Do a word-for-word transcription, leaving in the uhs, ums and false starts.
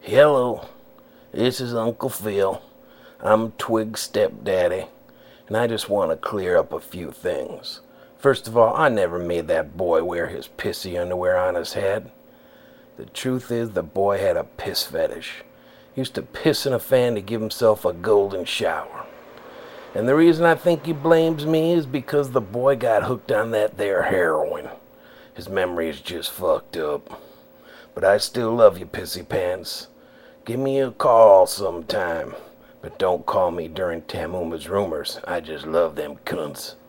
Hello, this is Uncle Phil. I'm Twig's stepdaddy, and I just want to clear up a few things. First of all, I never made that boy wear his pissy underwear on his head. The truth is, the boy had a piss fetish. He used to piss in a fan to give himself a golden shower. And the reason I think he blames me is because the boy got hooked on that there heroin. His memory is just fucked up. But I still love you, pissy pants. Give me a call sometime. But don't call me during Tamuma's rumors. I just love them cunts.